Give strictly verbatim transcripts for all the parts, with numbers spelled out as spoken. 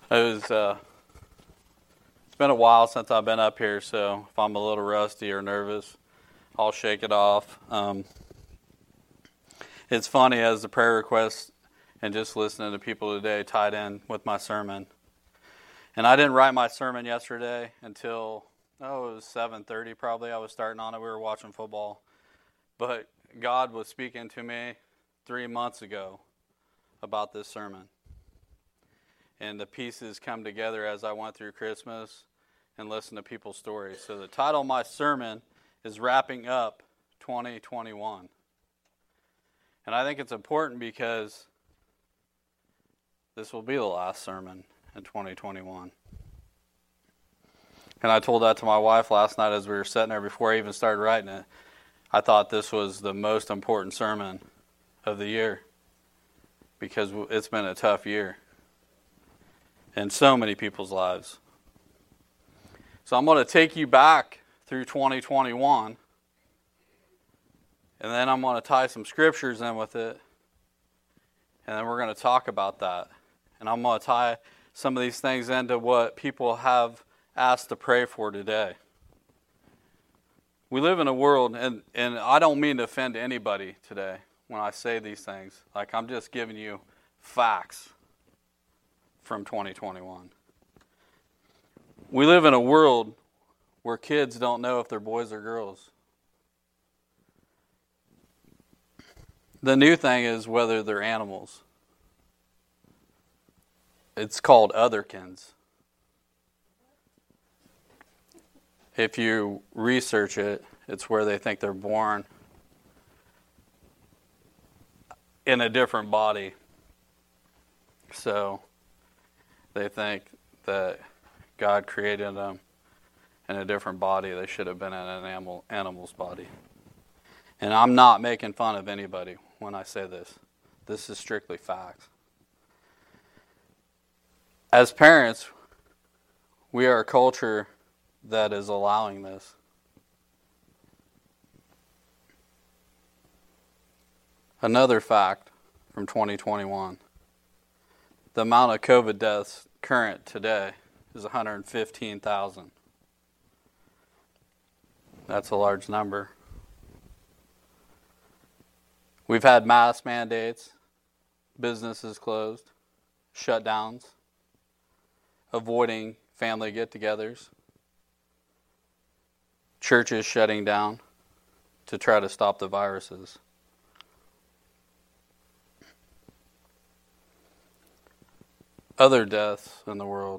It was, uh, it's been a while since I've been up here, so if I'm a little rusty or nervous, I'll shake it off. Um, it's funny as the prayer requests and just listening to people today tied in with my sermon. And I didn't write my sermon yesterday until, oh, it was seven thirty probably. I was starting on it. We were watching football. But God was speaking to me three months ago about this sermon. And the pieces come together as I went through Christmas and listened to people's stories. So the title of my sermon is Wrapping Up twenty twenty-one. And I think it's important because this will be the last sermon in twenty twenty-one. And I told that to my wife last night as we were sitting there before I even started writing it. I thought this was the most important sermon of the year because it's been a tough year in so many people's lives. So I'm going to take you back through twenty twenty-one, and then I'm going to tie some scriptures in with it, and then we're going to talk about that. And I'm going to tie some of these things into what people have asked to pray for today. We live in a world, and, and I don't mean to offend anybody today when I say these things. Like, I'm just giving you facts from twenty twenty-one. We live in a world where kids don't know if they're boys or girls. The new thing is whether they're animals. It's called otherkins. If you research it, it's where they think they're born in a different body. So they think that God created them in a different body. They should have been in an animal, animal's body. And I'm not making fun of anybody when I say this. This is strictly facts. As parents, we are a culture that is allowing this. Another fact from twenty twenty-one. The amount of COVID deaths current today is one hundred fifteen thousand. That's a large number. We've had mask mandates, businesses closed, shutdowns, avoiding family get-togethers, churches shutting down to try to stop the viruses. Other deaths in the world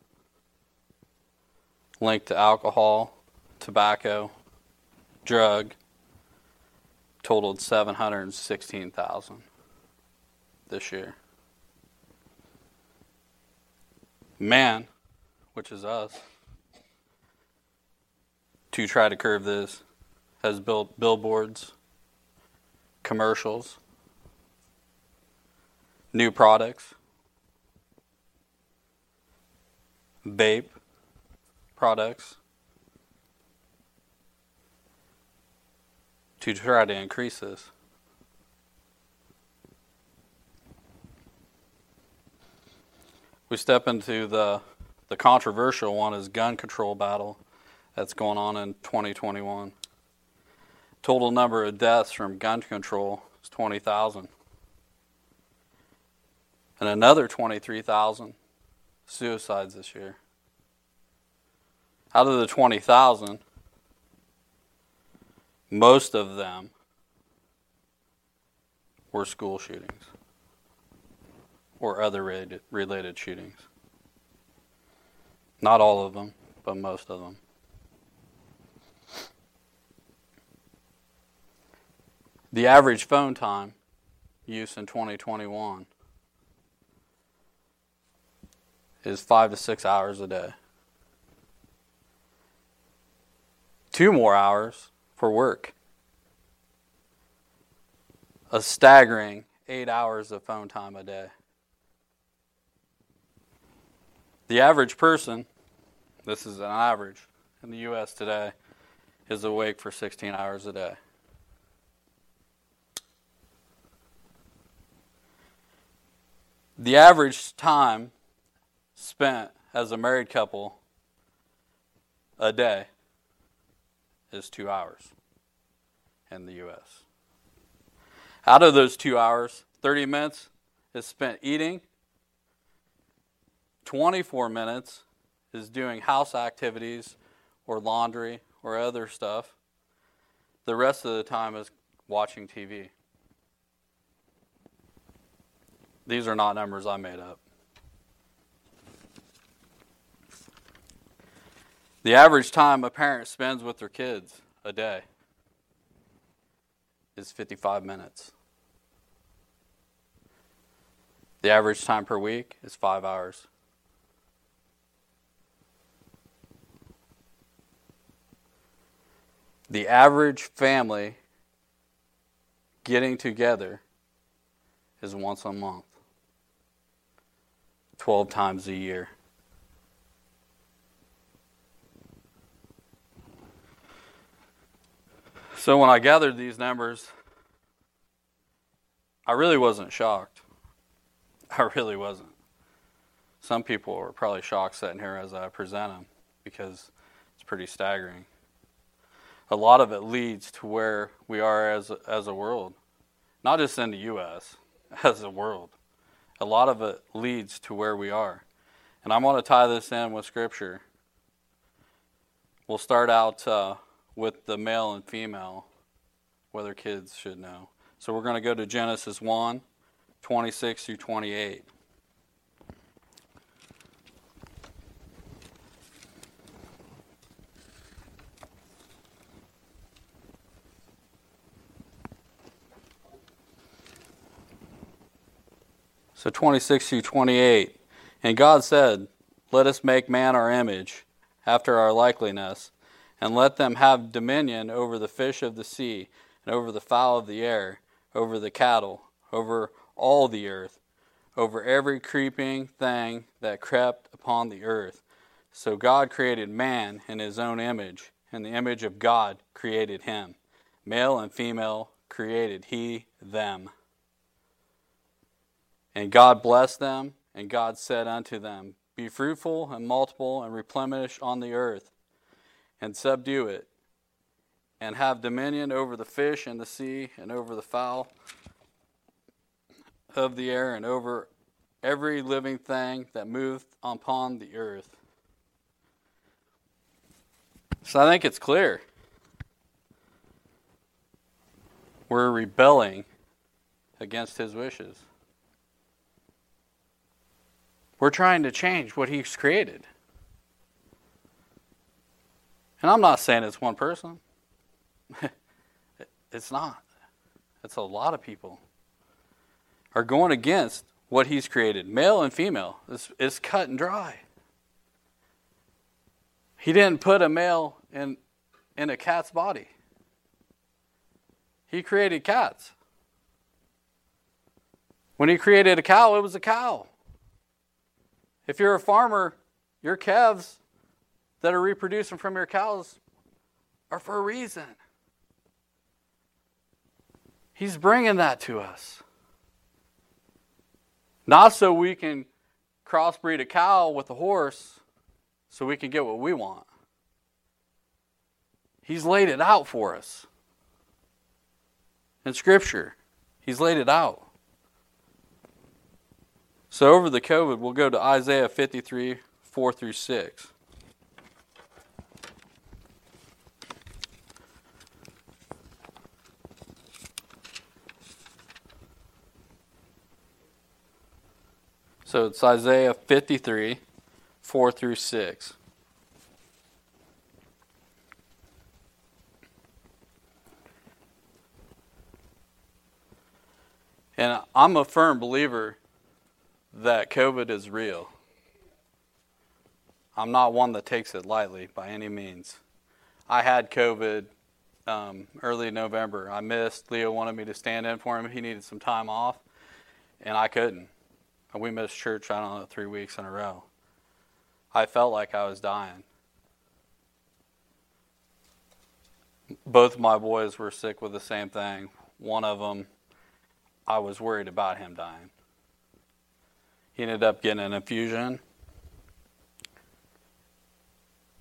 linked to alcohol, tobacco, drug, totaled seven hundred sixteen thousand this year. Man, which is us, to try to curb this, has built billboards, commercials, new products, vape products, to try to increase this. We step into the the controversial one is gun control battle that's going on in twenty twenty-one. Total number of deaths from gun control is twenty thousand. And another twenty-three thousand suicides this year. Out of the twenty thousand, most of them were school shootings or other related, related shootings. Not all of them, but most of them. The average phone time use in twenty twenty-one is five to six hours a day. Two more hours for work. A staggering eight hours of phone time a day. The average person, this is an average in the U S today, is awake for sixteen hours a day. The average time spent as a married couple a day is two hours in the U S. Out of those two hours, thirty minutes is spent eating, twenty-four minutes is doing house activities or laundry or other stuff. The rest of the time is watching T V. These are not numbers I made up. The average time a parent spends with their kids a day is fifty-five minutes. The average time per week is five hours. The average family getting together is once a month, twelve times a year. So when I gathered these numbers, I really wasn't shocked. I really wasn't. Some people are probably shocked sitting here as I present them because it's pretty staggering. A lot of it leads to where we are as a, as a world, not just in the U S, as a world. A lot of it leads to where we are. And I'm going to tie this in with Scripture. We'll start out uh, with the male and female, whether kids should know. So we're going to go to Genesis one, twenty-six through twenty-eight. So twenty-six through twenty-eight. And God said, "Let us make man our image, after our likeness, and let them have dominion over the fish of the sea, and over the fowl of the air, over the cattle, over all the earth, over every creeping thing that crept upon the earth." So God created man in his own image. In the image of God created him. Male and female created he them. And God blessed them, and God said unto them, "Be fruitful and multiple, and replenish on the earth, and subdue it, and have dominion over the fish in the sea, and over the fowl of the air, and over every living thing that moveth upon the earth." So I think it's clear. We're rebelling against his wishes. We're trying to change what he's created. And I'm not saying it's one person. It's not. It's a lot of people are going against what he's created. Male and female. It's, it's cut and dry. He didn't put a male in, in a cat's body. He created cats. When he created a cow, it was a cow. If you're a farmer, your calves that are reproducing from your cows are for a reason. He's bringing that to us. Not so we can crossbreed a cow with a horse so we can get what we want. He's laid it out for us. In Scripture, he's laid it out. So over the COVID, we'll go to Isaiah fifty-three, four through six. So it's Isaiah fifty-three, four through six. And I'm a firm believer that COVID is real. I'm not one that takes it lightly by any means. I had COVID um, early November. I missed. Leo wanted me to stand in for him. He needed some time off, and I couldn't. We missed church, I don't know, three weeks in a row. I felt like I was dying. Both of my boys were sick with the same thing. One of them, I was worried about him dying. He ended up getting an infusion,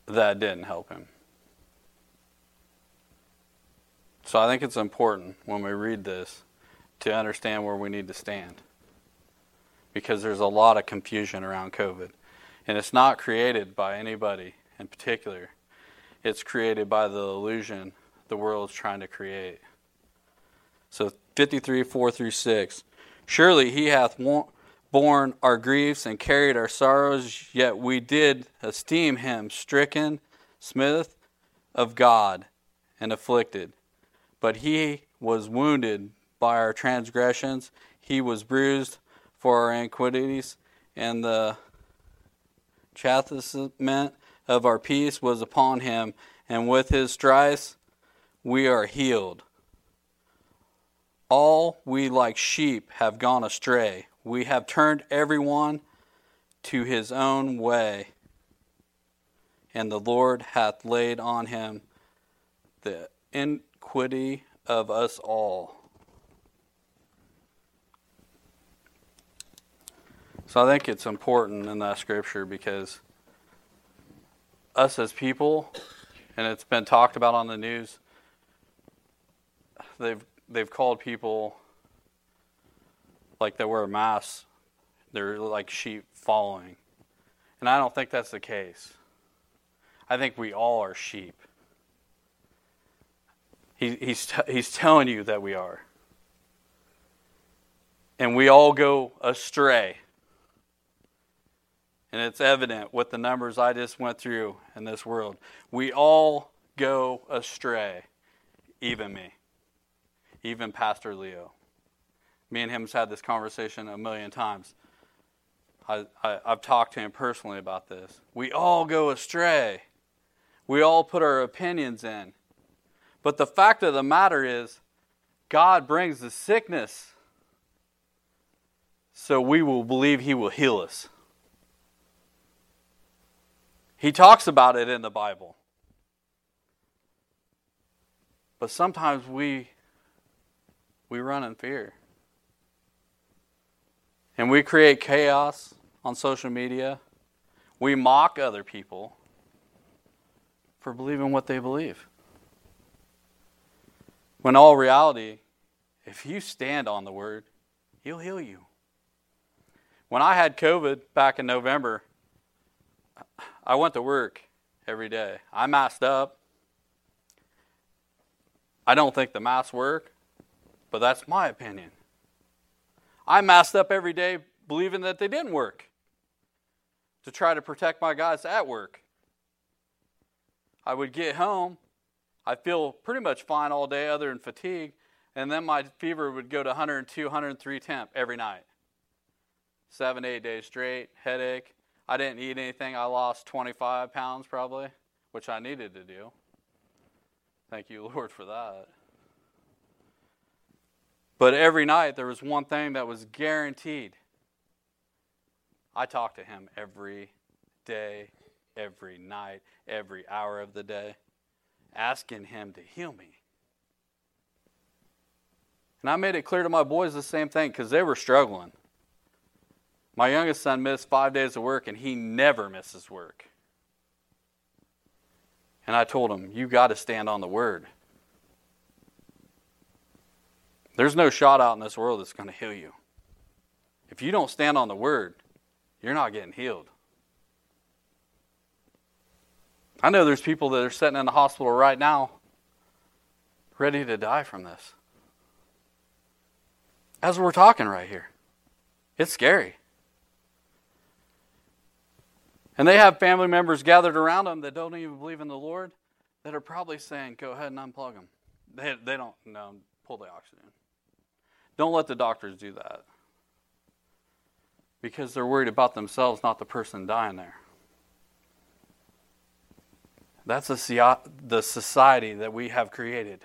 that didn't help him. So I think it's important when we read this to understand where we need to stand. Because there's a lot of confusion around COVID. And it's not created by anybody in particular. It's created by the illusion the world is trying to create. So fifty-three, four through six. Surely he hath borne our griefs and carried our sorrows, yet we did esteem him stricken, smitten of God, and afflicted. But he was wounded by our transgressions, he was bruised for our iniquities, and the chastisement of our peace was upon him, and with his stripes we are healed. All we like sheep have gone astray. We have turned everyone to his own way, and the Lord hath laid on him the iniquity of us all. So I think it's important in that scripture because us as people, and it's been talked about on the news, they've they've called people like that wear masks, they're like sheep following. And I don't think that's the case. I think we all are sheep. He, he's, t- he's telling you that we are. And we all go astray. And it's evident with the numbers I just went through in this world. We all go astray. Even me. Even Pastor Leo. Me and him has had this conversation a million times. I, I, I've talked to him personally about this. We all go astray. We all put our opinions in. But the fact of the matter is, God brings the sickness so we will believe He will heal us. He talks about it in the Bible. But sometimes we we run in fear. And we create chaos on social media. We mock other people for believing what they believe. When all reality, if you stand on the Word, He'll heal you. When I had COVID back in November, I went to work every day. I masked up. I don't think the masks work, but that's my opinion. I masked up every day believing that they didn't work to try to protect my guys at work. I would get home. I'd feel pretty much fine all day other than fatigue, and then my fever would go to one hundred two, one hundred three temp every night. Seven, eight days straight, headache. I didn't eat anything. I lost twenty-five pounds probably, which I needed to do. Thank you, Lord, for that. But every night there was one thing that was guaranteed. I talked to Him every day, every night, every hour of the day, asking Him to heal me. And I made it clear to my boys the same thing because they were struggling. My youngest son missed five days of work, and he never misses work. And I told him, you got to stand on the Word. There's no shot out in this world that's going to heal you. If you don't stand on the Word, you're not getting healed. I know there's people that are sitting in the hospital right now ready to die from this. As we're talking right here. It's scary. And they have family members gathered around them that don't even believe in the Lord that are probably saying, go ahead and unplug them. They, they don't, no, pull the oxygen. Don't let the doctors do that. Because they're worried about themselves, not the person dying there. That's a, the society that we have created.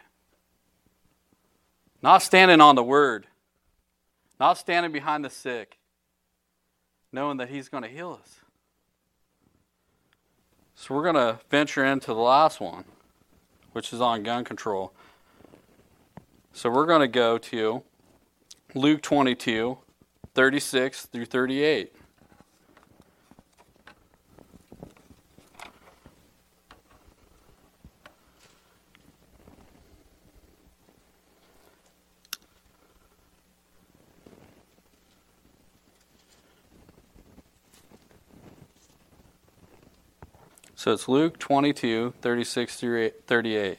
Not standing on the Word. Not standing behind the sick. Knowing that He's going to heal us. So we're going to venture into the last one, which is on gun control. So we're going to go to Luke twenty-two, thirty-six through thirty-eight. So it's Luke twenty-two, thirty-six through thirty-eight.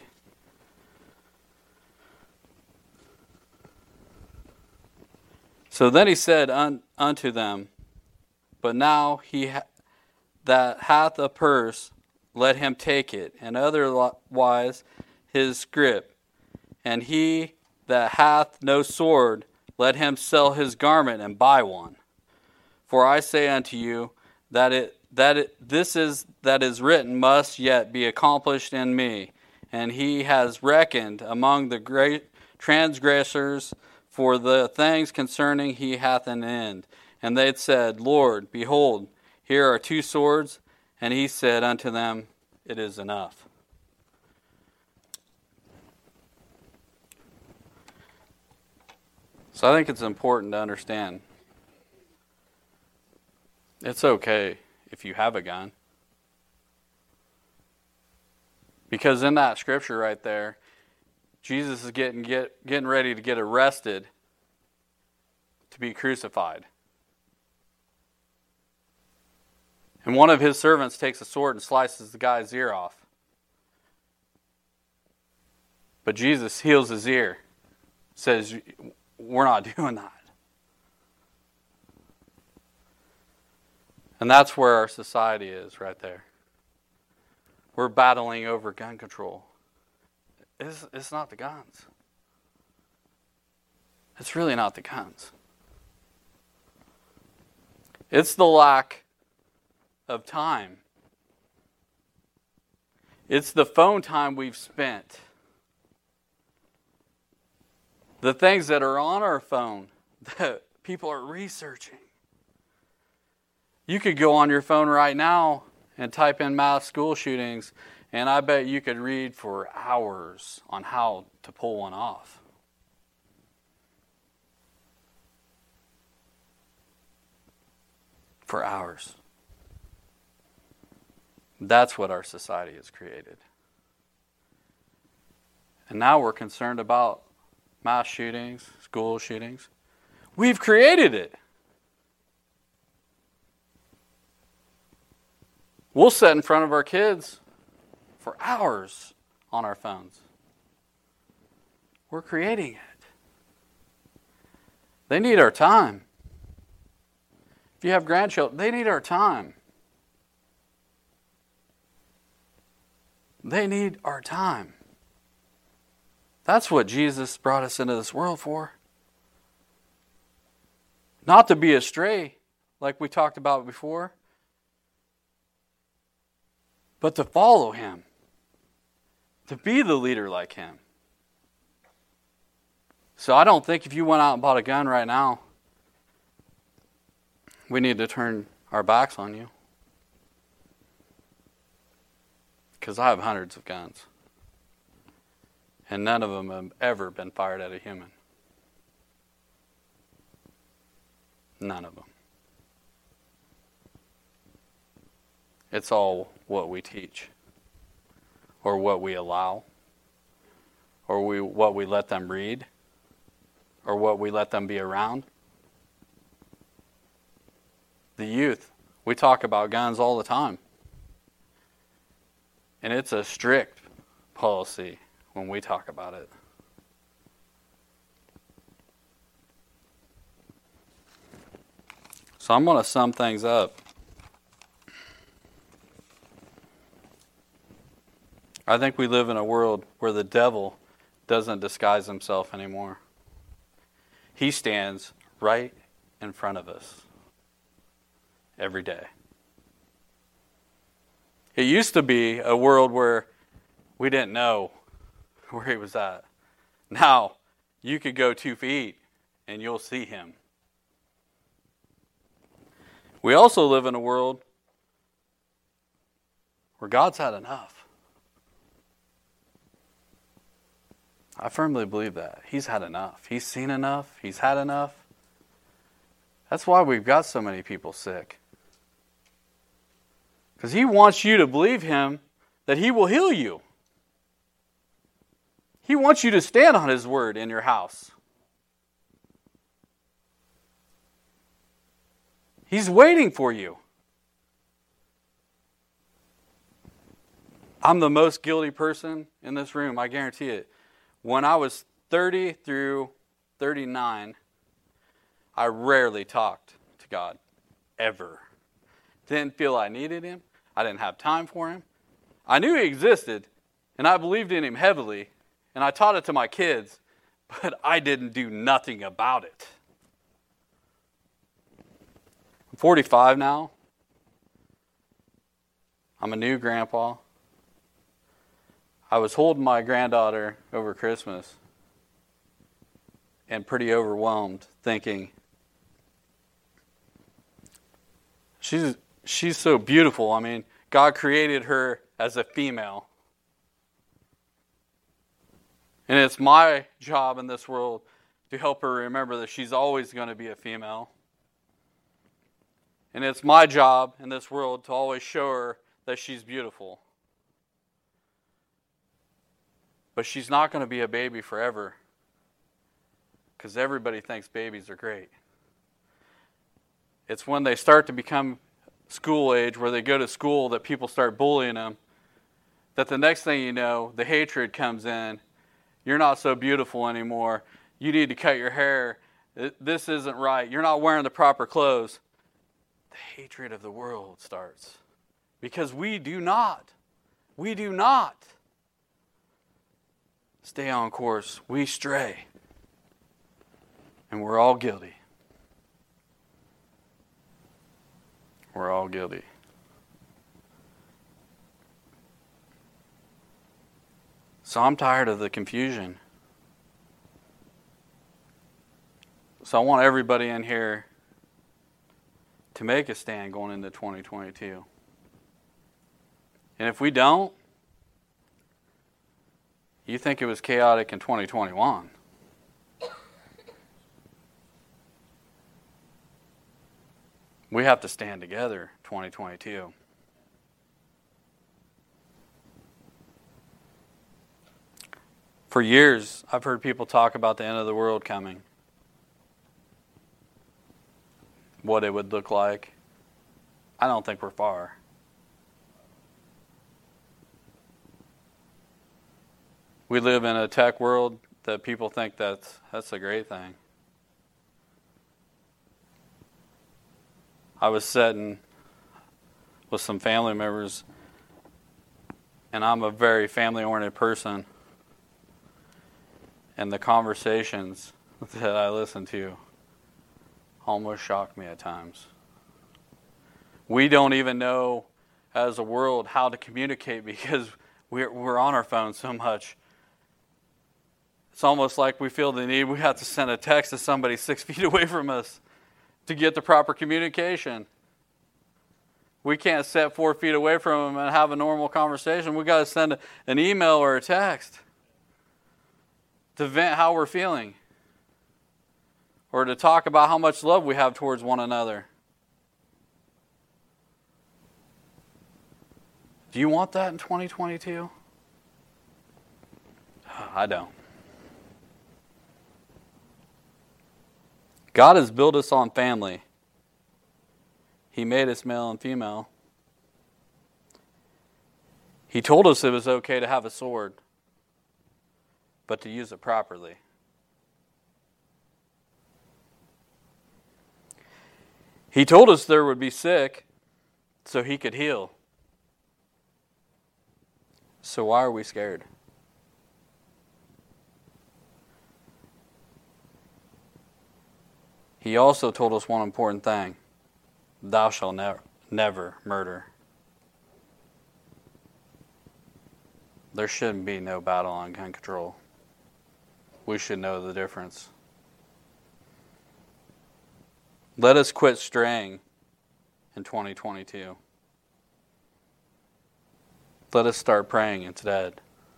So then he said un, unto them, But now he ha- that hath a purse, let him take it, and otherwise his scrip. And he that hath no sword, let him sell his garment and buy one. For I say unto you, that it that it, this is that is written must yet be accomplished in me. And he has reckoned among the great transgressors, for the things concerning he hath an end. And they said, Lord, behold, here are two swords. And he said unto them, It is enough. So I think it's important to understand. It's okay if you have a gun. Because in that scripture right there, Jesus is getting get, getting ready to get arrested to be crucified. And one of his servants takes a sword and slices the guy's ear off. But Jesus heals his ear. Says, we're not doing that. And that's where our society is right there. We're battling over gun control. It's, it's not the guns. It's really not the guns. It's the lack of time. It's the phone time we've spent. The things that are on our phone that people are researching. You could go on your phone right now and type in mass school shootings, and I bet you could read for hours on how to pull one off. For hours. That's what our society has created. And now we're concerned about mass shootings, school shootings. We've created it. We'll sit in front of our kids for hours on our phones. We're creating it. They need our time. If you have grandchildren, they need our time. They need our time. That's what Jesus brought us into this world for. Not to be astray, like we talked about before, but to follow him. To be the leader like him. So I don't think if you went out and bought a gun right now, we need to turn our backs on you. Because I have hundreds of guns. And none of them have ever been fired at a human. None of them. It's all what we teach. Or what we allow. Or we what we let them read. Or what we let them be around. The youth, we talk about guns all the time. And it's a strict policy when we talk about it. So I'm going to sum things up. I think we live in a world where the devil doesn't disguise himself anymore. He stands right in front of us every day. It used to be a world where we didn't know where he was at. Now, you could go two feet and you'll see him. We also live in a world where God's had enough. I firmly believe that. He's had enough. He's seen enough. He's had enough. That's why we've got so many people sick. Because he wants you to believe him that he will heal you. He wants you to stand on his word in your house. He's waiting for you. I'm the most guilty person in this room, I guarantee it. When I was thirty through thirty-nine, I rarely talked to God, ever. Didn't feel I needed Him. I didn't have time for Him. I knew He existed, and I believed in Him heavily, and I taught it to my kids, but I didn't do nothing about it. I'm forty-five now. I'm a new grandpa. I was holding my granddaughter over Christmas and pretty overwhelmed, thinking, she's she's so beautiful. I mean, God created her as a female. And it's my job in this world to help her remember that she's always going to be a female. And it's my job in this world to always show her that she's beautiful. But she's not going to be a baby forever, because everybody thinks babies are great. It's when they start to become school age, where they go to school, that people start bullying them, that the next thing you know, the hatred comes in. You're not so beautiful anymore. You need to cut your hair. This isn't right. You're not wearing the proper clothes. The hatred of the world starts. Because we do not. We do not stay on course. We stray. And we're all guilty. We're all guilty. So I'm tired of the confusion. So I want everybody in here to make a stand going into twenty twenty-two. And if we don't, you think it was chaotic in twenty twenty-one. We have to stand together twenty twenty-two. For years, I've heard people talk about the end of the world coming. What it would look like. I don't think we're far. We live in a tech world that people think that's, that's a great thing. I was sitting with some family members, and I'm a very family-oriented person. And the conversations that I listen to almost shock me at times. We don't even know as a world how to communicate because we're, we're on our phones so much. It's almost like we feel the need, we have to send a text to somebody six feet away from us to get the proper communication. We can't sit four feet away from them and have a normal conversation. We've got to send an email or a text to vent how we're feeling, or to talk about how much love we have towards one another. Do you want that in twenty twenty-two? I don't. God has built us on family. He made us male and female. He told us it was okay to have a sword, but to use it properly. He told us there would be sick so He could heal. So why are we scared? He also told us one important thing. Thou shalt never, never murder. There shouldn't be no battle on gun control. We should know the difference. Let us quit straying in twenty twenty-two. Let us start praying instead.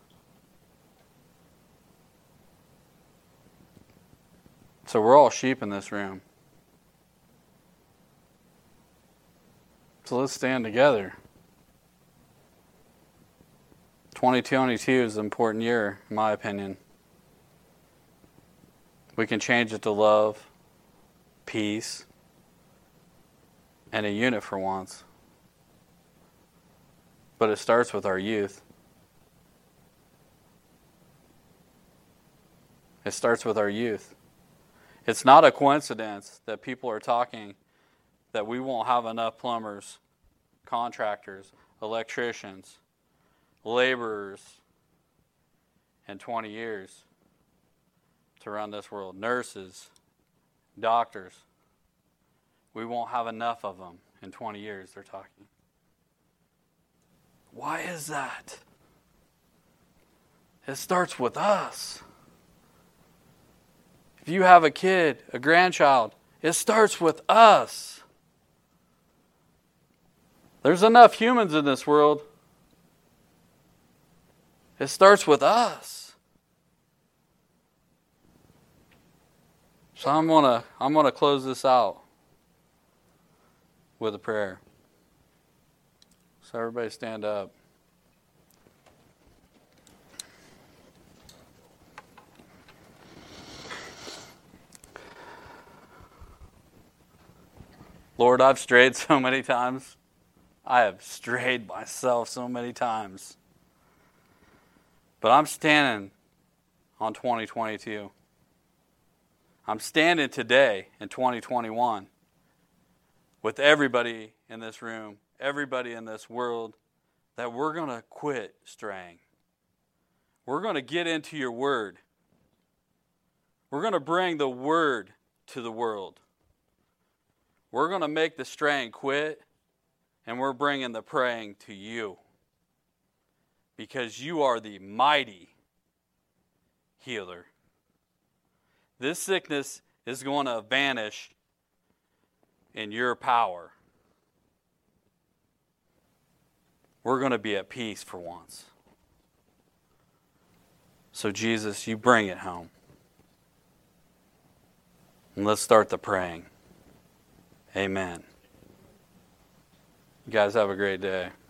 So we're all sheep in this room. So let's stand together. twenty twenty-two is an important year, in my opinion. We can change it to love, peace, and a unit for once. But it starts with our youth. It starts with our youth. It's not a coincidence that people are talking that we won't have enough plumbers, contractors, electricians, laborers in twenty years to run this world. Nurses, doctors. We won't have enough of them in twenty years, they're talking. Why is that? It starts with us. If you have a kid, a grandchild, it starts with us. There's enough humans in this world. It starts with us. So I'm gonna I'm gonna close this out with a prayer. So everybody stand up. Lord, I've strayed so many times. I have strayed myself so many times. But I'm standing on twenty twenty-two. I'm standing today in twenty twenty-one with everybody in this room, everybody in this world, that we're going to quit straying. We're going to get into your word. We're going to bring the word to the world. We're going to make the straying quit, and we're bringing the praying to you. Because you are the mighty healer. This sickness is going to vanish in your power. We're going to be at peace for once. So Jesus, you bring it home. And let's start the praying. Amen. You guys have a great day.